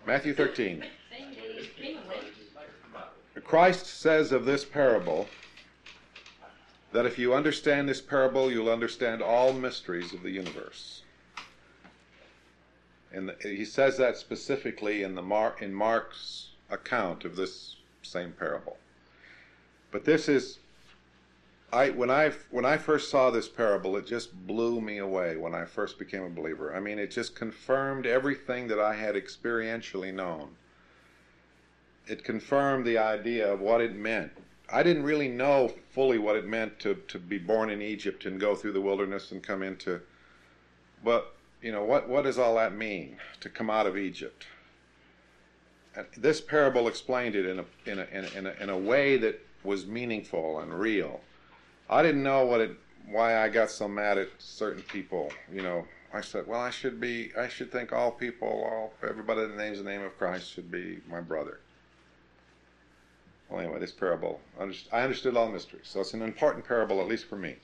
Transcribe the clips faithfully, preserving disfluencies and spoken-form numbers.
Matthew thirteen. Christ says of this parable that if you understand this parable, you'll understand all mysteries of the universe. And he says that specifically in the Mar in Mark's account of this same parable. But this is, I when I when I first saw this parable, it just blew me away when I first became a believer. I mean, it just confirmed everything that I had experientially known. It confirmed the idea of what it meant. I didn't really know fully what it meant to to be born in Egypt and go through the wilderness and come into, but you know, what what does all that mean, to come out of Egypt? And this parable explained it in a in a in a, in a, in a way that was meaningful and real. I didn't know what it why I got so mad at certain people. You know, I said, well, I should be I should think all people, all everybody that names the name of Christ should be my brother. Well, anyway, this parable, I understood all mysteries, so it's an important parable, at least for me.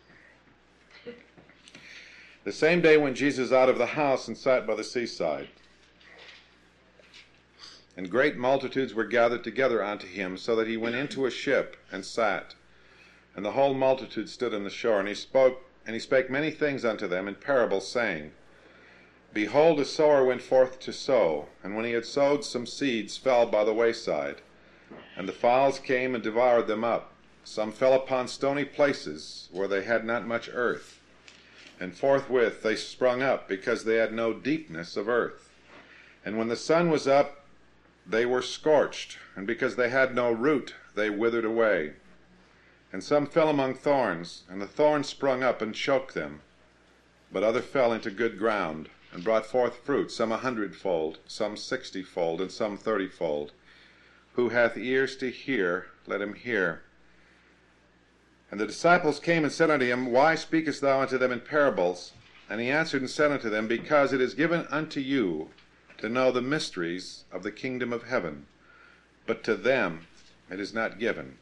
The same day when Jesus was out of the house and sat by the seaside, and great multitudes were gathered together unto him, so that he went into a ship and sat, and the whole multitude stood on the shore. And he spoke, and he spake many things unto them in parables, saying, Behold, a sower went forth to sow, and when he had sowed, some seeds fell by the wayside, and the fowls came and devoured them up. Some fell upon stony places, where they had not much earth, and forthwith they sprung up, because they had no deepness of earth. And when the sun was up, they were scorched, and because they had no root, they withered away. And some fell among thorns, and the thorns sprung up and choked them. But other fell into good ground, and brought forth fruit, some a hundredfold, some sixtyfold, and some thirtyfold. Who hath ears to hear, let him hear. And the disciples came and said unto him, Why speakest thou unto them in parables? And he answered and said unto them, Because it is given unto you to know the mysteries of the kingdom of heaven, but to them it is not given.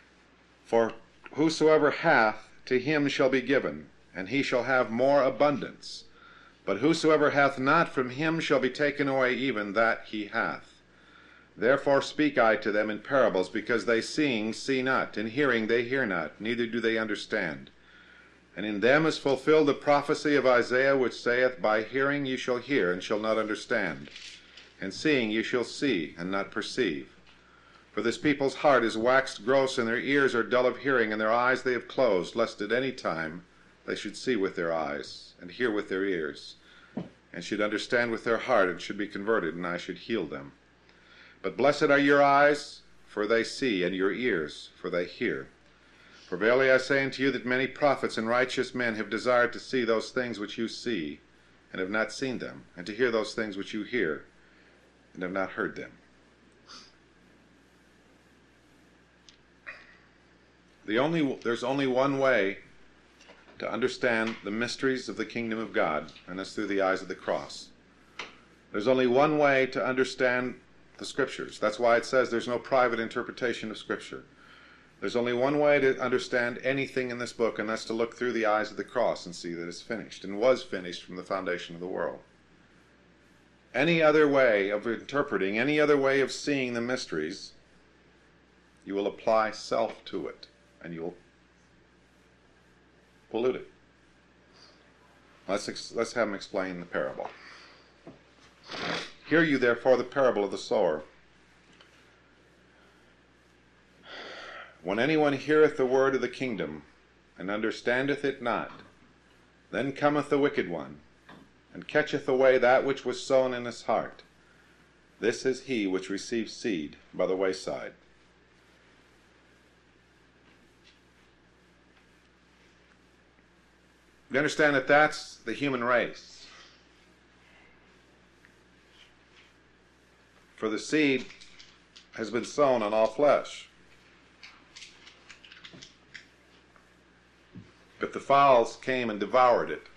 For whosoever hath, to him shall be given, and he shall have more abundance. But whosoever hath not, from him shall be taken away even that he hath. Therefore speak I to them in parables, because they seeing see not, and hearing they hear not, neither do they understand. And in them is fulfilled the prophecy of Isaiah, which saith, By hearing ye shall hear, and shall not understand, and seeing ye shall see, and not perceive. For this people's heart is waxed gross, and their ears are dull of hearing, and their eyes they have closed, lest at any time they should see with their eyes, and hear with their ears, and should understand with their heart, and should be converted, and I should heal them. But blessed are your eyes, for they see, and your ears, for they hear. For verily I say unto you that many prophets and righteous men have desired to see those things which you see, and have not seen them, and to hear those things which you hear, and have not heard them. The only, there's only one way to understand the mysteries of the kingdom of God, and that's through the eyes of the cross. There's only one way to understand the Scriptures. That's why it says there's no private interpretation of Scripture. There's only one way to understand anything in this book, and that's to look through the eyes of the cross and see that it's finished, and was finished from the foundation of the world. Any other way of interpreting, any other way of seeing the mysteries, you will apply self to it, and you'll pollute it. Let's, ex let's have him explain the parable. Hear you therefore the parable of the sower. When anyone heareth the word of the kingdom, and understandeth it not, then cometh the wicked one, and catcheth away that which was sown in his heart. This is he which receives seed by the wayside. You understand that that's the human race. For the seed has been sown on all flesh. But the fowls came and devoured it.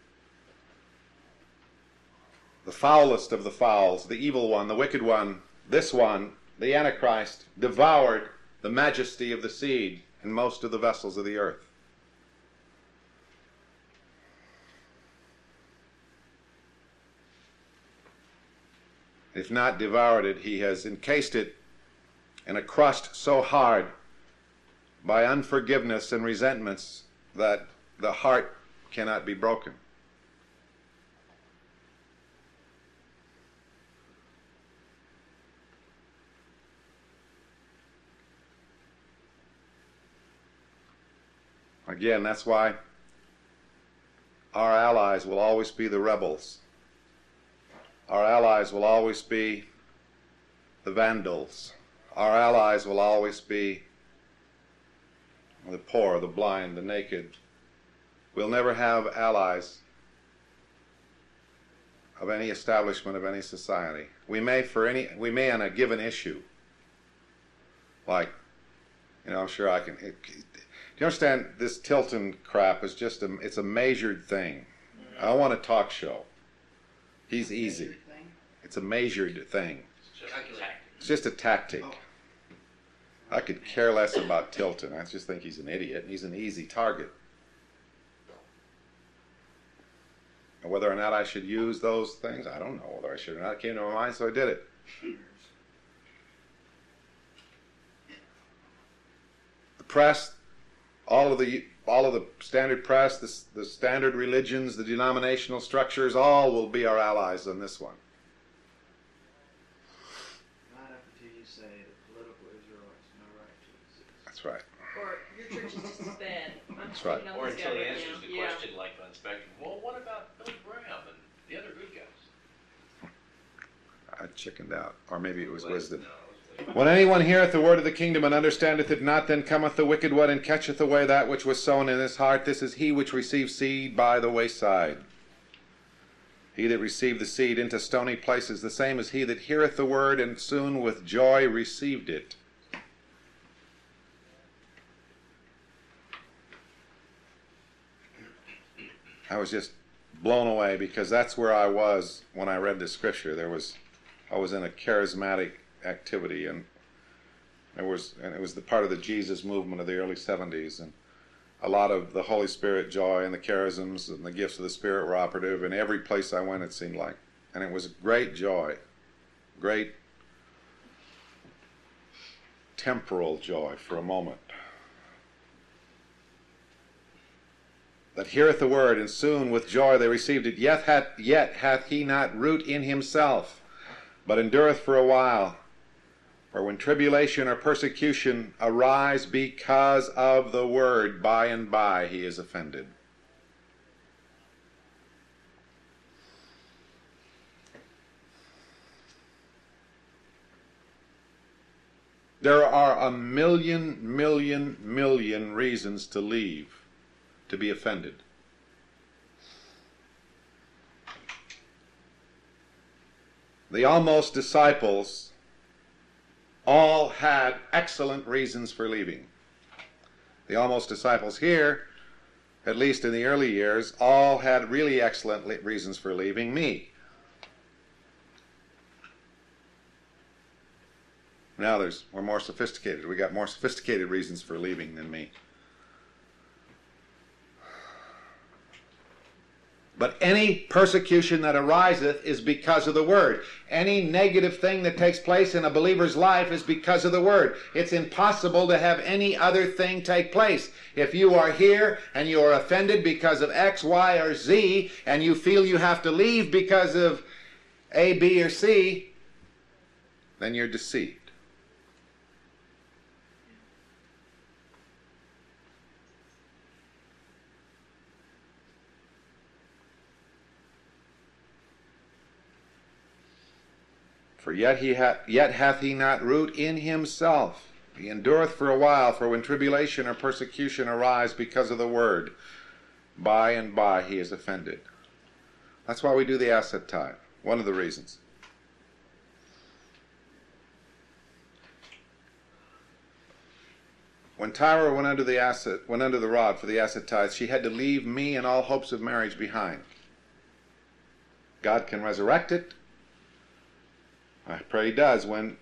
The foulest of the fowls, the evil one, the wicked one, this one, the Antichrist, devoured the majesty of the seed in most of the vessels of the earth. If not devoured it, he has encased it in a crust so hard by unforgiveness and resentments that the heart cannot be broken. Again, that's why our allies will always be the rebels. Our allies will always be the vandals. Our allies will always be the poor, the blind, the naked. We'll never have allies of any establishment, of any society. We may for any, we may on a given issue, like, you know, I'm sure I can, it, do you understand, this Tilton crap is just a, it's a measured thing. I want a talk show. He's easy. It's a measured thing. It's just a tactic. I could care less about Tilton. I just think he's an idiot, and he's an easy target. And whether or not I should use those things, I don't know whether I should or not. It came to my mind, so I did it. The press, all of the all of the standard press, the, the standard religions, the denominational structures, all will be our allies on this one. Not up until you say the political Israelites no right to exist. That's right. Or your church is just bad. I'm That's right. on Or this until guy he right answers now. the Yeah. question like on Spectrum, well, what about Billy Graham and the other good guys? I chickened out. Or maybe it was Well, wisdom. no, it was When anyone heareth the word of the kingdom and understandeth it not, then cometh the wicked one and catcheth away that which was sown in his heart. This is he which received seed by the wayside. He that received the seed into stony places, the same as he that heareth the word and soon with joy received it. I was just blown away because that's where I was when I read the scripture. There was, I was in a charismatic activity, and there was, and it was the part of the Jesus movement of the early seventies, and a lot of the Holy Spirit joy and the charisms and the gifts of the Spirit were operative in every place I went, it seemed like, and it was great joy, great temporal joy for a moment. That heareth the word, and soon with joy they received it. Yet hath, yet hath he not root in himself, but endureth for a while. For when tribulation or persecution arise because of the word, by and by he is offended. There are a million, million, million reasons to leave, to be offended. The almost disciples all had excellent reasons for leaving. The almost disciples here, at least in the early years, all had really excellent reasons for leaving me. Now there's, we're more sophisticated. We got more sophisticated reasons for leaving than me. But any persecution that ariseth is because of the word. Any negative thing that takes place in a believer's life is because of the word. It's impossible to have any other thing take place. If you are here and you are offended because of X, Y, or Z, and you feel you have to leave because of A, B, or C, then you're deceived. For yet he hath, yet hath he not root in himself. He endureth for a while, for when tribulation or persecution arise because of the word, by and by he is offended. That's why we do the asset tithe. One of the reasons. When Tyra went under the asset, went under the rod for the asset tithe, she had to leave me and all hopes of marriage behind. God can resurrect it. I pray he does. When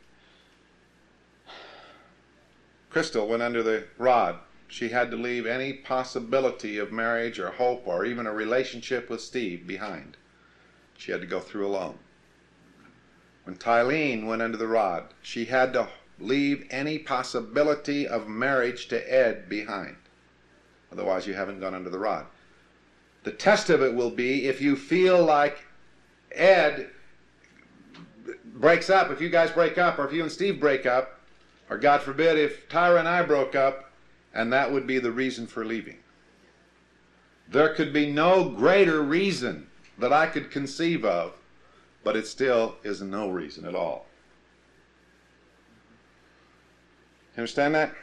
Crystal went under the rod, she had to leave any possibility of marriage or hope or even a relationship with Steve behind. She had to go through alone. When Tylene went under the rod, she had to leave any possibility of marriage to Ed behind. Otherwise, you haven't gone under the rod. The test of it will be if you feel like Ed breaks up, if you guys break up, or if you and Steve break up, or God forbid, if Tyra and I broke up, and that would be the reason for leaving. There could be no greater reason that I could conceive of, but it still is no reason at all. You understand that?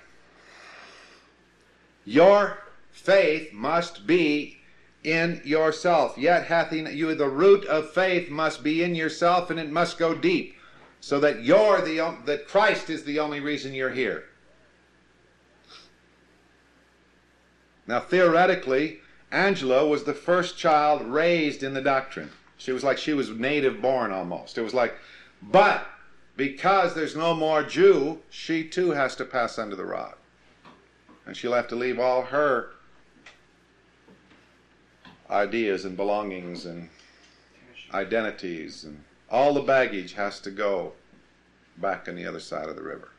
Your faith must be in yourself. Yet hath he, you, the root of faith must be in yourself, and it must go deep, so that you're the that Christ is the only reason you're here. Now, theoretically, Angela was the first child raised in the doctrine. She was like she was native born almost. It was like, but because there's no more Jew, she too has to pass under the rod. And she'll have to leave all her ideas and belongings and identities, and all the baggage has to go back on the other side of the river.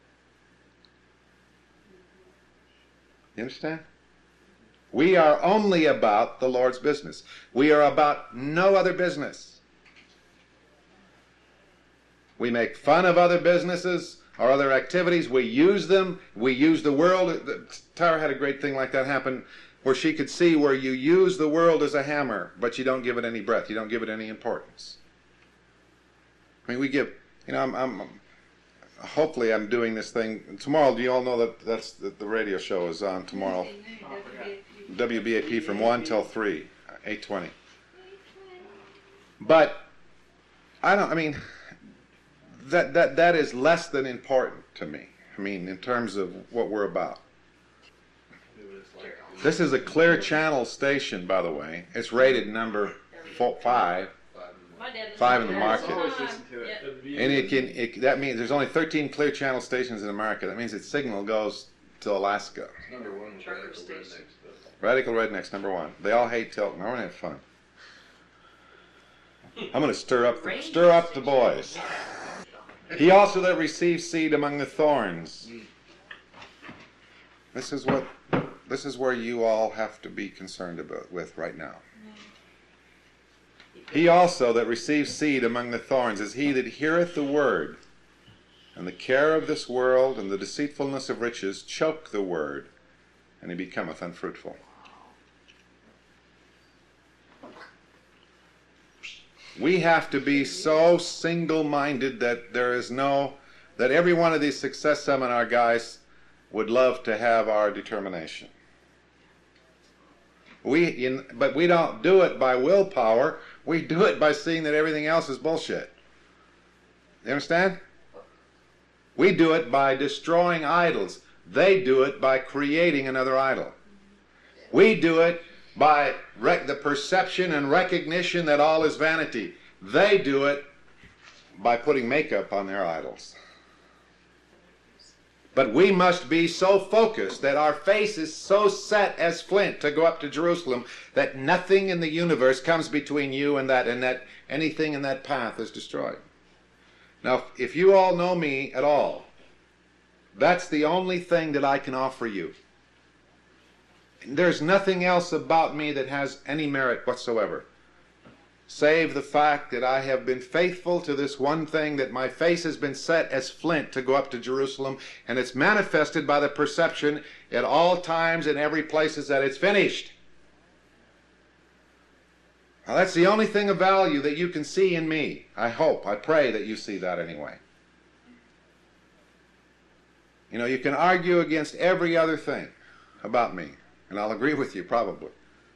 You understand? We are only about the Lord's business. We are about no other business. We make fun of other businesses or other activities. We use them. We use the world. Tara had a great thing like that happen, where she could see where you use the world as a hammer, but you don't give it any breath. You don't give it any importance. I mean, we give, you know, I'm, I'm hopefully I'm doing this thing. Tomorrow, do you all know that that's the, the radio show is on tomorrow? W B A P from one till three, eight twenty. But I don't, I mean, that, that, that is less than important to me. I mean, in terms of what we're about. This is a Clear Channel station, by the way. It's rated number four, five. My dad was Five in the on market. all the Always time. listen to it. Yeah. And it can, it, that means there's only thirteen Clear Channel stations in America. That means its signal goes to Alaska. Number one, Trucker Radical station. Rednecks, Radical Rednecks, number one. They all hate Tilton. I want to have fun. I'm going to stir up the, stir up the boys. He also that receives seed among the thorns. This is what, this is where you all have to be concerned about with right now. He also that receives seed among the thorns is he that heareth the word, and the care of this world and the deceitfulness of riches choke the word, and he becometh unfruitful. We have to be so single-minded that there is no, that every one of these Success Seminar guys would love to have our determination. We, in, but we don't do it by willpower. We do it by seeing that everything else is bullshit. You understand? We do it by destroying idols. They do it by creating another idol. We do it by rec- the perception and recognition that all is vanity. They do it by putting makeup on their idols. But we must be so focused that our face is so set as flint to go up to Jerusalem that nothing in the universe comes between you and that, and that anything in that path is destroyed. Now, if you all know me at all, that's the only thing that I can offer you. There's nothing else about me that has any merit whatsoever, save the fact that I have been faithful to this one thing, that my face has been set as flint to go up to Jerusalem, and it's manifested by the perception at all times and every place is that it's finished. Now that's the only thing of value that you can see in me. I hope, I pray that you see that anyway. You know, you can argue against every other thing about me, and I'll agree with you probably.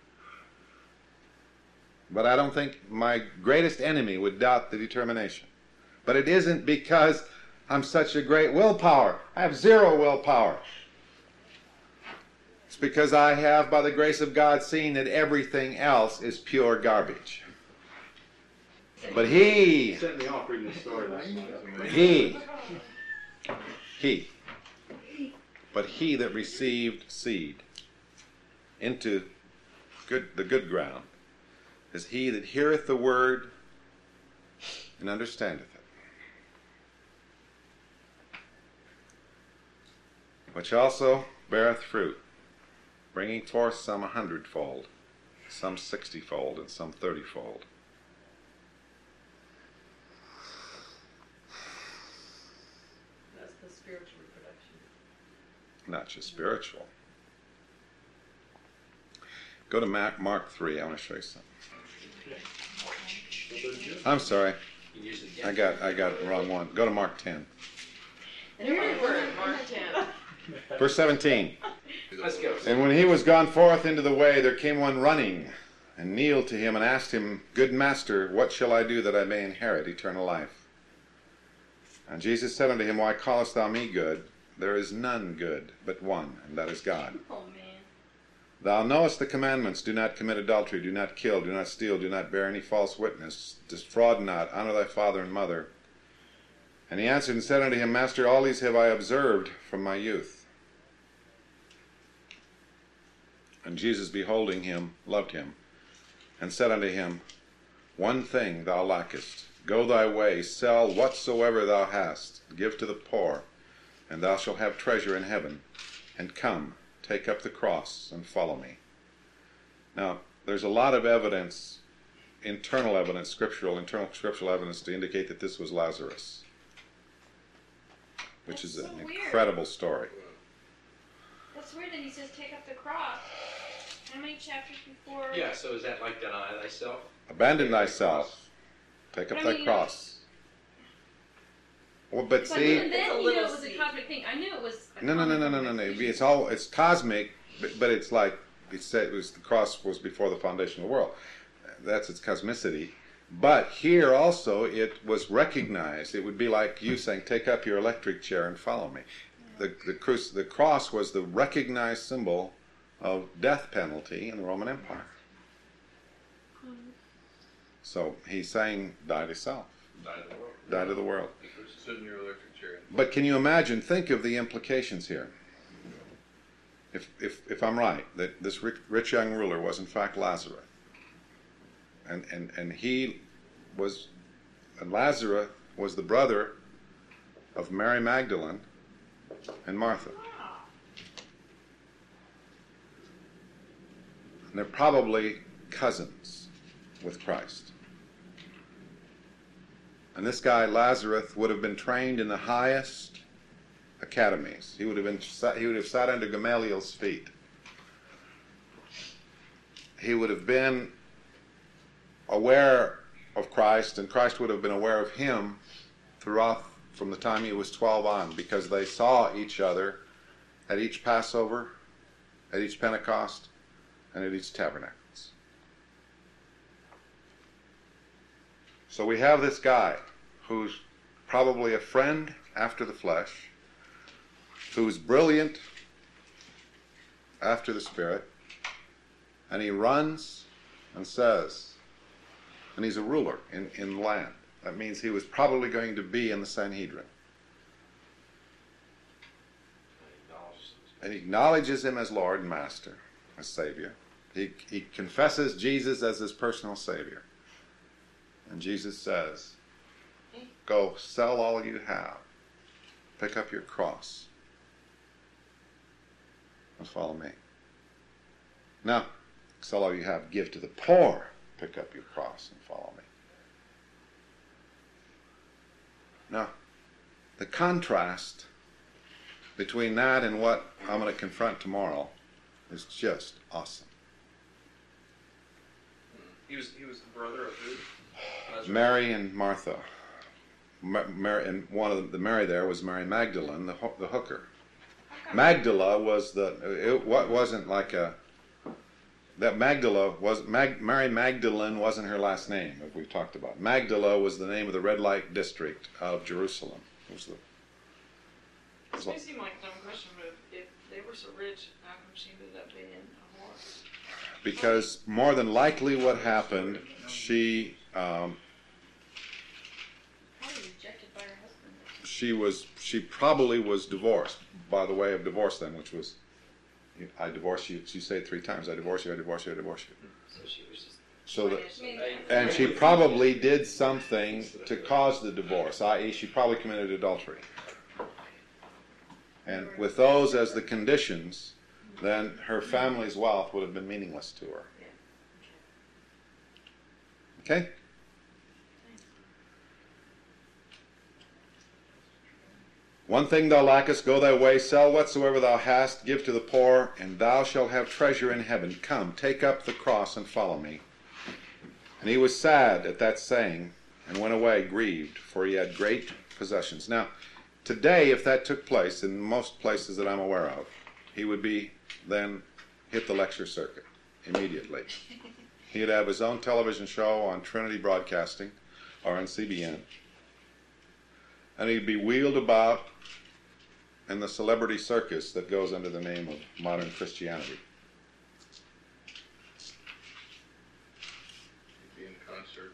But I don't think my greatest enemy would doubt the determination. But it isn't because I'm such a great willpower. I have zero willpower. It's because I have, by the grace of God, seen that everything else is pure garbage. But he, Set me off reading the story last night. he, he, but he that received seed into good, the good ground is he that heareth the word and understandeth it. which also beareth fruit, bringing forth some a hundredfold, some sixtyfold, and some thirtyfold. That's the spiritual reproduction. Not just spiritual. Go to Mark, Mark three. I want to show you something. I'm sorry. I got I got the wrong one. Go to Mark ten. And we're in Mark ten. Verse seventeen. Let's go. And when he was gone forth into the way, there came one running, and kneeled to him, and asked him, Good master, what shall I do that I may inherit eternal life? And Jesus said unto him, Why callest thou me good? There is none good, but one, and that is God. Oh man. Thou knowest the commandments, do not commit adultery, do not kill, do not steal, do not bear any false witness, defraud not, honor thy father and mother. And he answered and said unto him, Master, all these have I observed from my youth. And Jesus, beholding him, loved him, and said unto him, One thing thou lackest. Go thy way, sell whatsoever thou hast, give to the poor, and thou shalt have treasure in heaven. And come, take up the cross, and follow me. Now, there's a lot of evidence, internal evidence, scriptural, internal scriptural evidence to indicate that this was Lazarus, which That's is so an weird. incredible story. That's weird that he says take up the cross. How many chapters before? Yeah, so is that like deny thyself? Abandon thyself, take up But I thy mean, cross. Well, but But see, even then, It's a you know, little it was a seed. cosmic thing. I knew it was. A no, no, no, no, no, no, no. It's all it's cosmic, but, but it's like it said. It was the cross was before the foundation of the world. That's its cosmicity. But here also, it was recognized. It would be like you saying, "Take up your electric chair and follow me." The the, cru- the cross was the recognized symbol of death penalty in the Roman Empire. So he's saying, "Die to self, Die to the world. die to the world." Sit in your electric chair. But can you imagine, think of the implications here. If, if, if I'm right, that this rich, rich young ruler was in fact Lazarus. And, and, and he was, and Lazarus was the brother of Mary Magdalene and Martha. And they're probably cousins with Christ. And this guy, Lazarus, would have been trained in the highest academies. He would have been he would have sat under Gamaliel's feet. He would have been aware of Christ, and Christ would have been aware of him throughout from the time he was twelve on, because they saw each other at each Passover, at each Pentecost, and at each Tabernacles. So we have this guy who's probably a friend after the flesh, who's brilliant after the spirit, and he runs and says, and he's a ruler in, in the land. That means he was probably going to be in the Sanhedrin. And he acknowledges him as Lord and Master, as Savior. He, he confesses Jesus as his personal Savior. And Jesus says, go sell all you have, pick up your cross, and follow me. Now, sell all you have, give to the poor, pick up your cross, and follow me. Now, the contrast between that and what I'm going to confront tomorrow is just awesome. He was he was the brother of who? Lazarus? Mary and Martha. Ma- Mary, and one of the, the Mary there was Mary Magdalene, the ho- the hooker. Magdala was the. It what wasn't like a. That Magdala was Mag, Mary Magdalene wasn't her last name, as we've talked about. Magdala was the name of the red light district of Jerusalem. It was the. This may seem like a dumb question, but if they were so rich, how come she ended up being a whore? Because more than likely, what happened, she. Um, Probably rejected by her husband. she was she probably was divorced by the way of divorce then, which was I divorce you. She said three times, I divorce you, I divorce you, I divorce you. So she was just. So that, I mean, and she probably did something to cause the divorce, that is she probably committed adultery. And with those as the conditions, then her family's wealth would have been meaningless to her. Okay? One thing thou lackest, go thy way, sell whatsoever thou hast, give to the poor, and thou shalt have treasure in heaven. Come, take up the cross and follow me. And he was sad at that saying, and went away grieved, for he had great possessions. Now, today, if that took place, in most places that I'm aware of, he would be then hit the lecture circuit immediately. He'd have his own television show on Trinity Broadcasting or on C B N. And he'd be wheeled about in the celebrity circus that goes under the name of modern Christianity. Be in concert.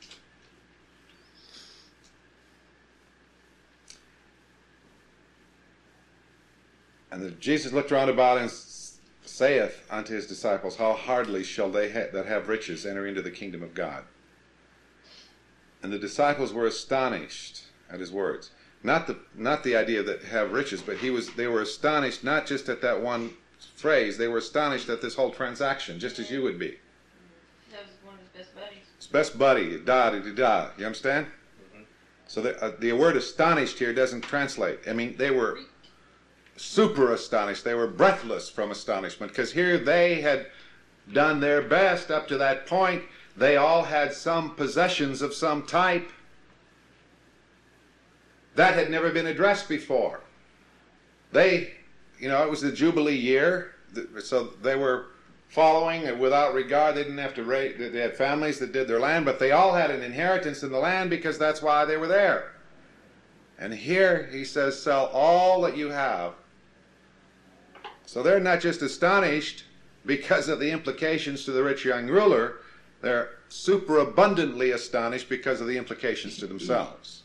And the, Jesus looked round about and s- saith unto his disciples, how hardly shall they ha- that have riches enter into the kingdom of God? And the disciples were astonished at his words. Not the not the idea that have riches, but he was they were astonished not just at that one phrase, they were astonished at this whole transaction, just as you would be. That was one of his best buddies. His best buddy, da da da da. You understand? Mm-hmm. So the, uh, the word astonished here doesn't translate. I mean, they were super astonished. They were breathless from astonishment, because here they had done their best up to that point. They all had some possessions of some type. That had never been addressed before. They, you know, it was the Jubilee year, so they were following and without regard. They didn't have to rate, they had families that did their land, but they all had an inheritance in the land because that's why they were there. And here he says, sell all that you have. So they're not just astonished because of the implications to the rich young ruler, they're superabundantly astonished because of the implications to themselves.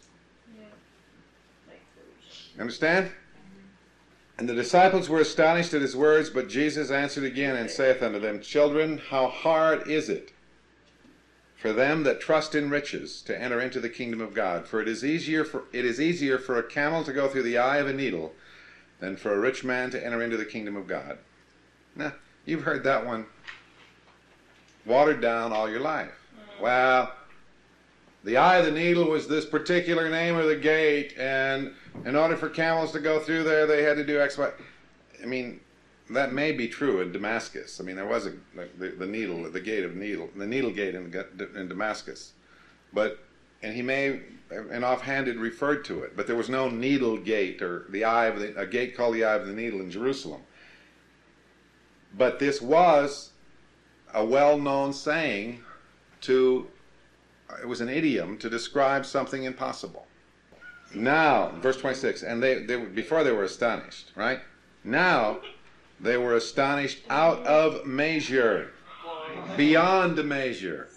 Understand? And the disciples were astonished at his words, but Jesus answered again and saith unto them, children, how hard is it for them that trust in riches to enter into the kingdom of God? For it is easier for it is easier for a camel to go through the eye of a needle than for a rich man to enter into the kingdom of God. Now, you've heard that one watered down all your life. Well, the eye of the needle was this particular name of the gate, and in order for camels to go through there, they had to do X, Y. I mean, that may be true in Damascus. I mean, there was a the, the needle, the gate of needle, the needle gate in, in Damascus, but and he may, and offhanded referred to it, but there was no needle gate or the eye of the, a gate called the eye of the needle in Jerusalem. But this was a well-known saying to. It was an idiom to describe something impossible. Now, verse twenty-six, and they, they before they were astonished, right? Now they were astonished out of measure, beyond measure,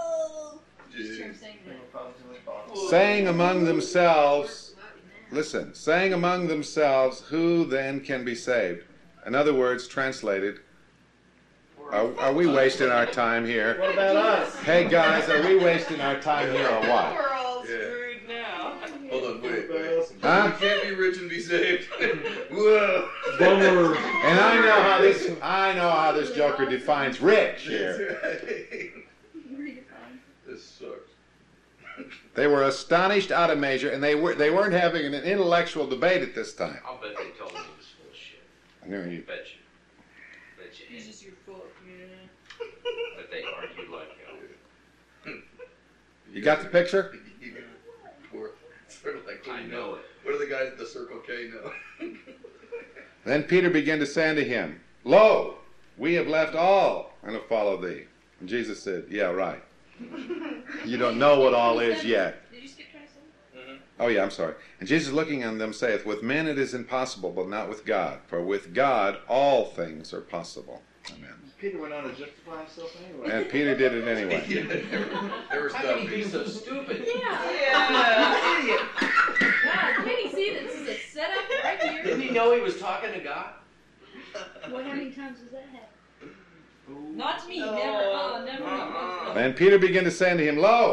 saying among themselves, listen, saying among themselves, who then can be saved? In other words, translated, Are, are we wasting our time here? What about us? Hey guys, are we wasting our time here or what? We're all Yeah. screwed now. Hold on, wait, wait. Huh? You can't be rich and be saved. Whoa. Bummer. And I know how this I know how this joker defines rich here. That's right. This sucks. They were astonished out of measure, and they were they weren't having an intellectual debate at this time. I'll bet they told him he was full of shit. I knew you. Bet you. Bet you. He's did. just your full of community. But they argued like hell. You got the picture? Poor- Sort of like, what do I you know it. What do the guys at the Circle K know? Then Peter began to say unto him, Lo, we have left all and have followed thee. And Jesus said, Yeah, right. You don't know what all is yet. Did you skip twenty-seven? Oh yeah, I'm sorry. And Jesus looking on them saith, With men it is impossible, but not with God. For with God all things are possible. Amen. Peter went on to justify himself anyway. And Peter did it anyway. Yeah, never, never How stop can he be being so stupid? Yeah. Yeah. Idiot. Wow, can you see that this is a setup right Didn't here? he know he was talking to God? Well, how many times does that happen? Ooh. Not to me, No. never. Uh, never. Uh-uh. Uh-uh. Then Peter began to say unto him, Lo,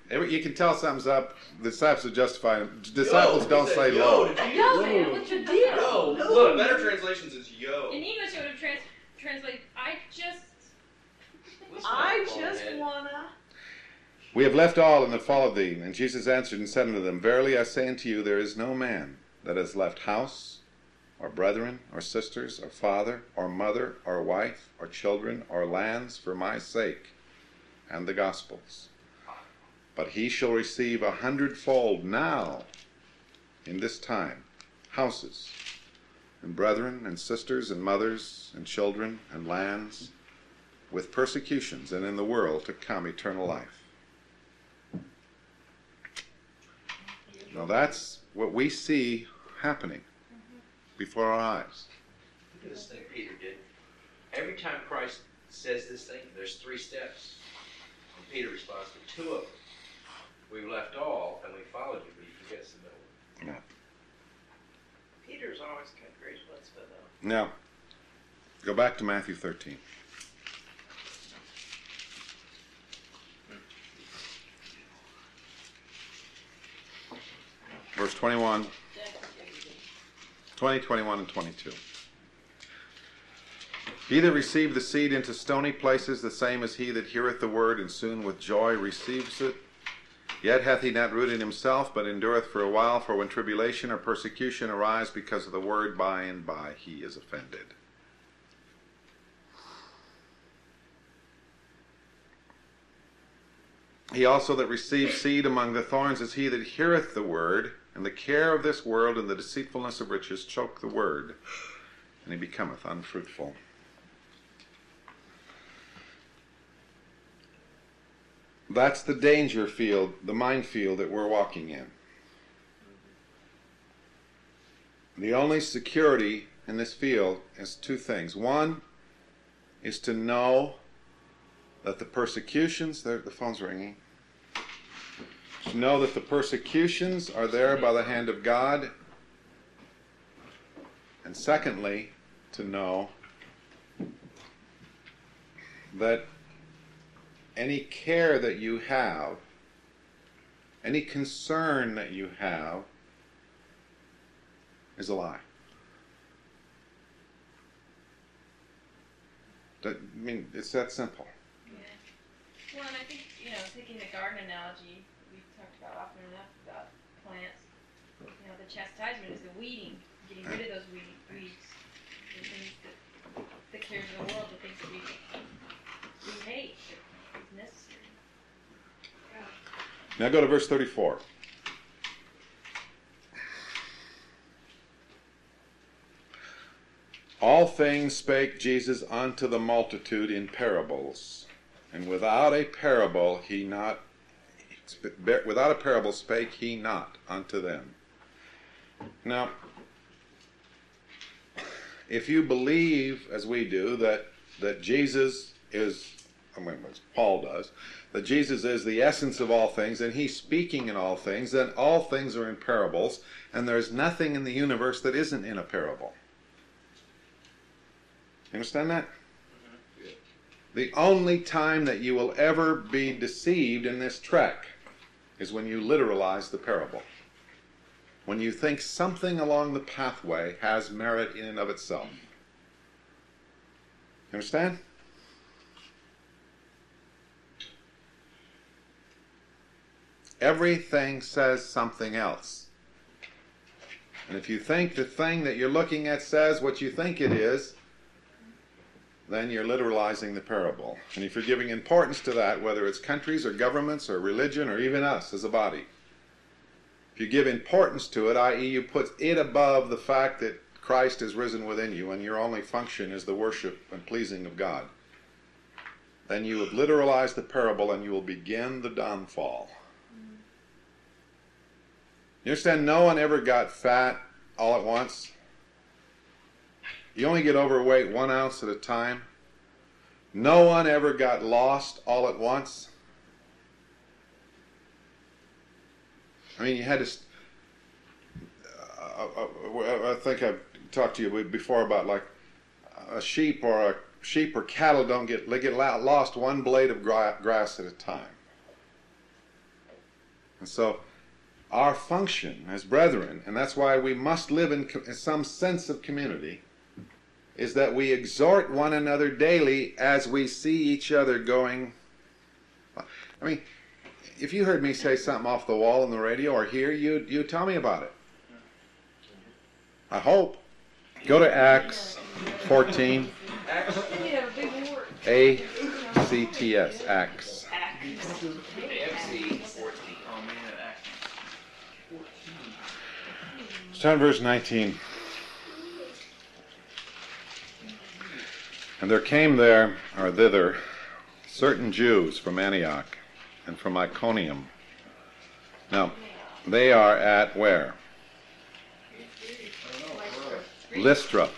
Every, you can tell something's up. The disciples are justified. Disciples Yo, don't he say said, lo. yo, did you- Yo, man, what's your deal? Yo, look, better translations is yo. In English, it would have trans- translated, I just. I just wanna. We have left all and have followed thee. And Jesus answered and said unto them, Verily I say unto you, there is no man that has left house, or brethren, or sisters, or father, or mother, or wife, or children, or lands for my sake and the gospel's, but he shall receive a hundredfold now in this time houses, and brethren, and sisters, and mothers, and children, and lands, with persecutions, and in the world to come eternal life. Now that's what we see happening before our eyes. Look at this thing Peter did. Every time Christ says this thing, there's three steps. And Peter responds to two of them. We left all and we followed you, but he forgets the middle one. Peter's always got great chutzpah though. Now, go back to Matthew thirteen. Verse twenty-one, twenty, twenty-one, and twenty-two. He that received the seed into stony places, the same as he that heareth the word, and soon with joy receives it. Yet hath he not rooted himself, but endureth for a while. For when tribulation or persecution arise because of the word, by and by he is offended. He also that received seed among the thorns is he that heareth the word, and the care of this world and the deceitfulness of riches choke the word, and he becometh unfruitful. That's the danger field, the minefield that we're walking in. The only security in this field is two things. One is to know that the persecutions, the phone's ringing, to know that the persecutions are there by the hand of God. And secondly, to know that any care that you have, any concern that you have, is a lie. That, I mean, it's that simple. Yeah. Well, and I think, you know, taking the garden analogy, we've talked about often enough about plants. You know, the chastisement is the weeding, getting rid of those weed, weeds, the things that, the cares of the world, the things that we, we hate. It's necessary. Now go to verse thirty-four. All things spake Jesus unto the multitude in parables, and without a parable he not without a parable spake he not unto them. Now, if you believe, as we do, that that Jesus is, I mean, as Paul does, that Jesus is the essence of all things, and he's speaking in all things, then all things are in parables, and there's nothing in the universe that isn't in a parable. You understand that? Mm-hmm. The only time that you will ever be deceived in this trek is when you literalize the parable. When you think something along the pathway has merit in and of itself. You understand? Everything says something else. And if you think the thing that you're looking at says what you think it is, then you're literalizing the parable. And if you're giving importance to that, whether it's countries or governments or religion or even us as a body, if you give importance to it, that is you put it above the fact that Christ is risen within you and your only function is the worship and pleasing of God, then you have literalized the parable and you will begin the downfall. You understand, no one ever got fat all at once. You only get overweight one ounce at a time. No one ever got lost all at once. I mean, you had to... Uh, I think I've talked to you before about like a sheep or a sheep or cattle don't get, they get lost one blade of grass at a time. And so our function as brethren, and that's why we must live in, co- in some sense of community, is that we exhort one another daily as we see each other going. I mean, if you heard me say something off the wall on the radio or here, you you tell me about it. I hope. Go to Acts fourteen, You have a big word. A C T S, Acts. A F C fourteen. Oh man, Acts fourteen. Start in verse nineteen. And there came there, or thither, certain Jews from Antioch and from Iconium. Now, they are at where? Lystra.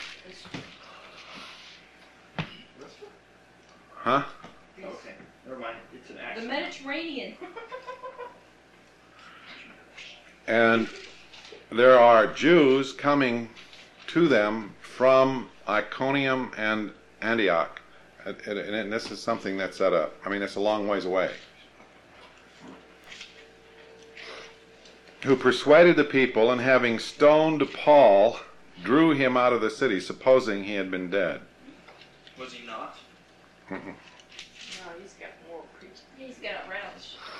Huh? Okay, never mind. It's an The accent. Mediterranean. And there are Jews coming to them from Iconium and Antioch. And, and, and this is something that's at a, I mean, it's a long ways away. Who persuaded the people, and having stoned Paul, drew him out of the city, supposing he had been dead. Was he not? Mm-mm. No, he's got more preaching. He's got it right on the shit.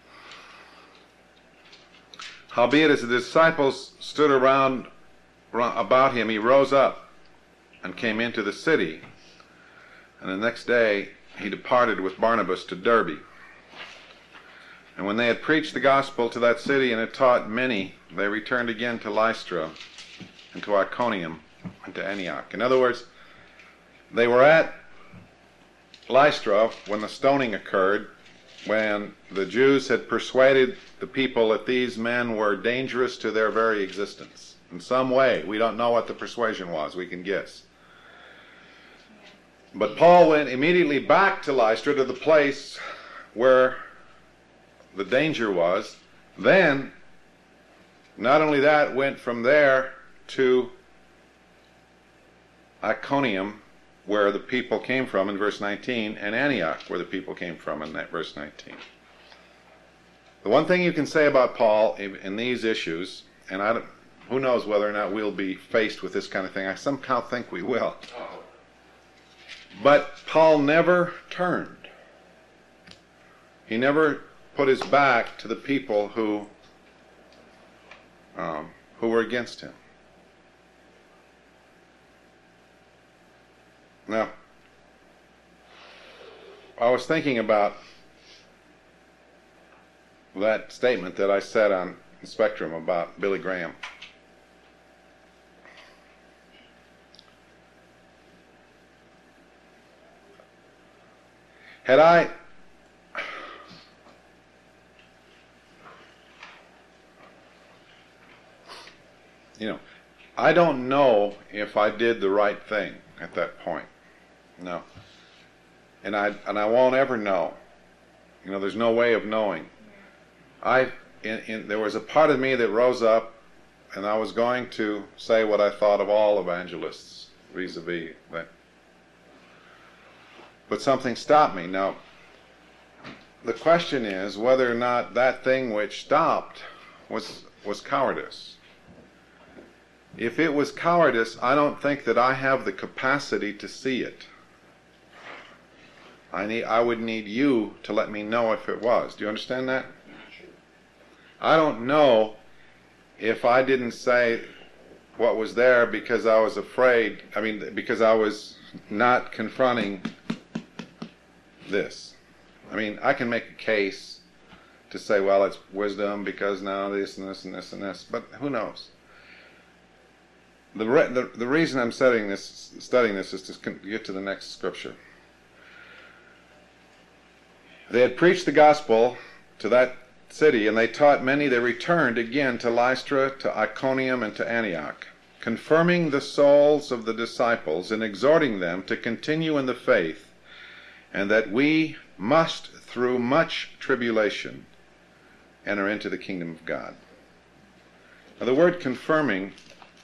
Howbeit, as the disciples stood around ro- about him, he rose up and came into the city. And the next day he departed with Barnabas to Derbe. And when they had preached the gospel to that city and had taught many, they returned again to Lystra and to Iconium and to Antioch. In other words, they were at Lystra when the stoning occurred, when the Jews had persuaded the people that these men were dangerous to their very existence. In some way, we don't know what the persuasion was, we can guess. But Paul went immediately back to Lystra, to the place where the danger was. Then, not only that, went from there to Iconium, where the people came from in verse nineteen, and Antioch, where the people came from in that verse nineteen. The one thing you can say about Paul in, in these issues, and I don't, who knows whether or not we'll be faced with this kind of thing. I somehow think we will. Oh, But Paul never turned. He never put his back to the people who um, who were against him. Now, I was thinking about that statement that I said on Spectrum about Billy Graham. Had I you know, I don't know if I did the right thing at that point. No. And I and I won't ever know. You know, there's no way of knowing. I in, in, there was a part of me that rose up, and I was going to say what I thought of all evangelists vis-a-vis that. But something stopped me. Now, the question is whether or not that thing which stopped was was cowardice. If it was cowardice, I don't think that I have the capacity to see it. I need, I would need you to let me know if it was. Do you understand that? I don't know if I didn't say what was there because I was afraid, I mean, because I was not confronting this. I mean, I can make a case to say, well, it's wisdom because now this and this and this and this, but who knows? The, re- the, the reason I'm studying this, studying this is to con- get to the next scripture. They had preached the gospel to that city, and they taught many. They returned again to Lystra, to Iconium, and to Antioch, confirming the souls of the disciples and exhorting them to continue in the faith, and that we must, through much tribulation, enter into the kingdom of God. Now, the word confirming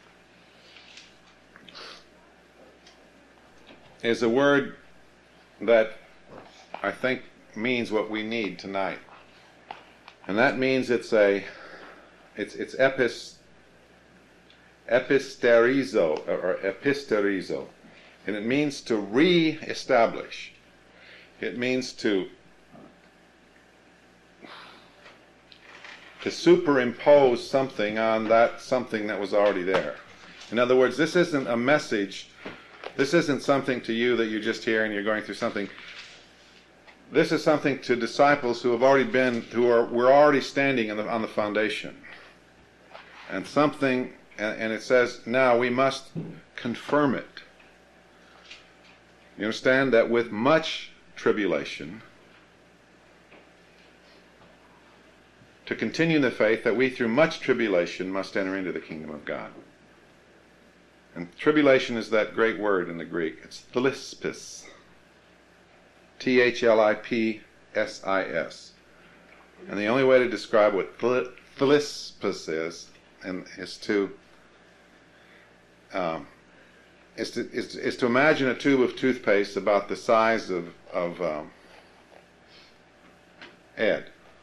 is a word that I think means what we need tonight. And that means it's a, it's it's epis, episterizo, or episterizo. And it means to re-establish. It means to to superimpose something on that something that was already there. In other words, this isn't a message, this isn't something to you that you just hear and you're going through something. This is something to disciples who have already been, who are, we're already standing on the, on the foundation. And something, and, and it says, now we must confirm it. You understand that with much tribulation, to continue in the faith, that we through much tribulation must enter into the kingdom of God. And tribulation is that great word in the Greek. It's thlispis. T H L I P S I S. And the only way to describe what thlispis is, and is to um, is to is, is to imagine a tube of toothpaste about the size of of um, Ed,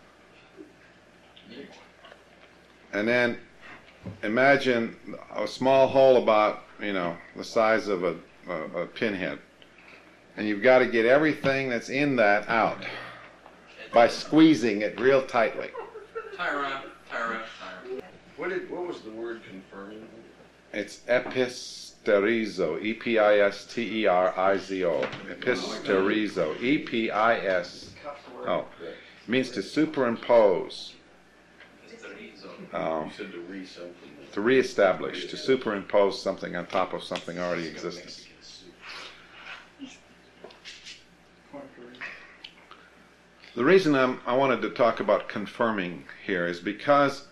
and then imagine a small hole about, you know, the size of a, a, a pinhead. And you've got to get everything that's in that out by squeezing it real tightly. Tie around, tie around, tie around. What did? What was the word confirming? It's episterizo, E P I S T E R I Z O. Episterizo, E P I S O. It means to superimpose, um, You said to re something. to reestablish, to superimpose something on top of something already existing. The reason I'm, I wanted to talk about confirming here is because,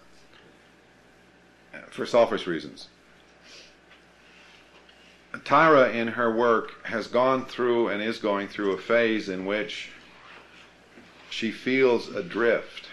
for selfish reasons, Tyra in her work has gone through and is going through a phase in which she feels adrift.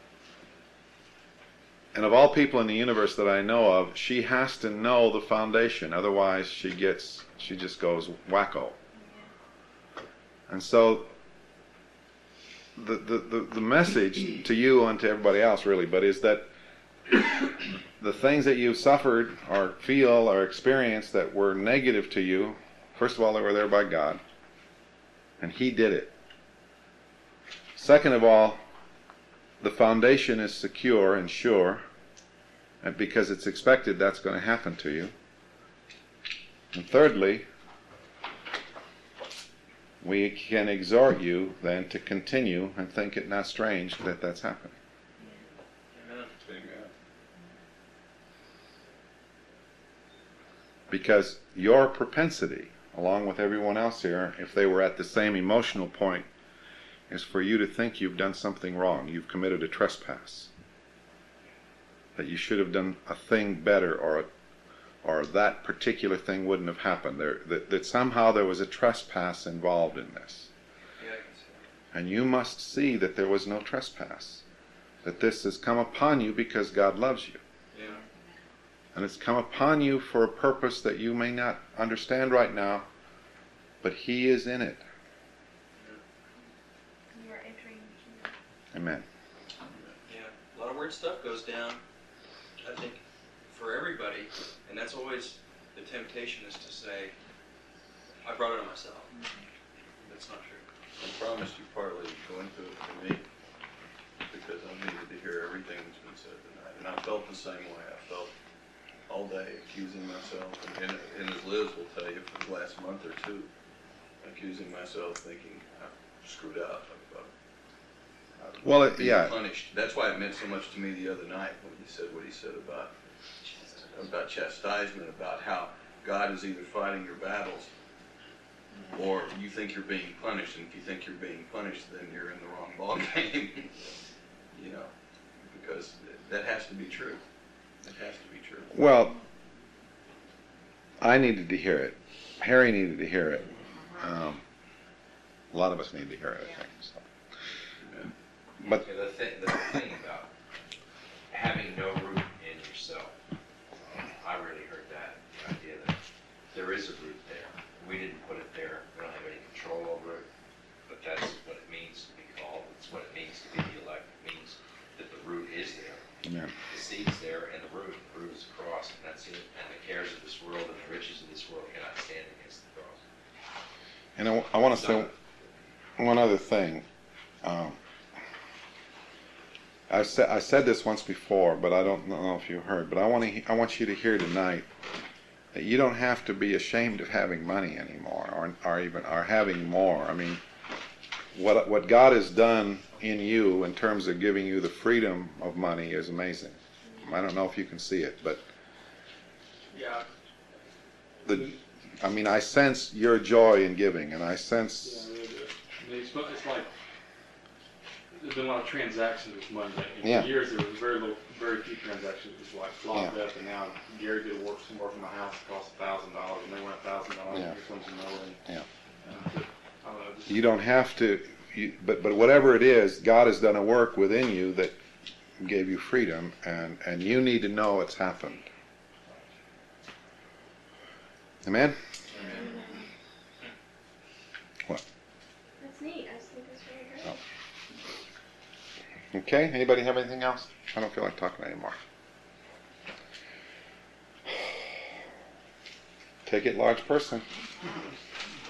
And of all people in the universe that I know of, she has to know the foundation, otherwise she gets, she just goes wacko. And so The, the, the, the message to you and to everybody else really, but is that the things that you've suffered or feel or experienced that were negative to you, first of all, they were there by God, and He did it. Second of all, the foundation is secure and sure, and because it's expected that's going to happen to you. And thirdly, we can exhort you then to continue and think it not strange that that's happening. Amen. Amen. Because your propensity, along with everyone else here, if they were at the same emotional point, is for you to think you've done something wrong. You've committed a trespass. That you should have done a thing better, or a or that particular thing wouldn't have happened. There, that, that somehow there was a trespass involved in this. Yeah, I can see that. And you must see that there was no trespass. That this has come upon you because God loves you. Yeah. And it's come upon you for a purpose that you may not understand right now, but He is in it. You are entering the kingdom. Amen. Yeah. A lot of weird stuff goes down, I think, for everybody, and that's always the temptation, is to say, I brought it on myself. That's not true. I promised you partly going through it for me, because I needed to hear everything that's been said tonight. And I felt the same way. I felt all day accusing myself, and, and, and as Liz will tell you, for the last month or two, accusing myself, thinking I've screwed up. I've, I've, I've Well, it, been yeah. punished. That's why it meant so much to me the other night when he said what he said about about chastisement, about how God is either fighting your battles or you think you're being punished, and if you think you're being punished, then you're in the wrong ball game. You know, because that has to be true. It has to be true. Well, I needed to hear it. Harry needed to hear it. Um, a lot of us need to hear it, I think. So. But Yeah, the, thing, the thing about having no root in yourself, I really heard that, the idea that there is a root there. We didn't put it there. We don't have any control over it. But that's what it means to be called. It's what it means to be the elect. It means that the And I, I want to say one other thing. Um, I said I said this once before, but I don't know if you heard. But I want to I want you to hear tonight that you don't have to be ashamed of having money anymore, or or even or having more. I mean, what what God has done in you in terms of giving you the freedom of money is amazing. I don't know if you can see it, but Yeah. the I mean, I sense your joy in giving, and I Yeah, sense. I really do. I mean, it's, it's like there's been a lot of transactions with money. Like, in Yeah. years, there was very little, very few transactions. It was like locked up, and now Gary did work somewhere from my house. It cost a thousand dollars, and they want a thousand dollars. Yeah. Here comes another. And, Yeah. uh, but, I don't know. Just, You don't have to, you, but but whatever it is, God has done a work within you that gave you freedom, and and you need to know it's happened. Amen. What? That's neat. I just think that's really great. Oh. Okay. Anybody have anything else? I don't feel like talking anymore. Take it, large person.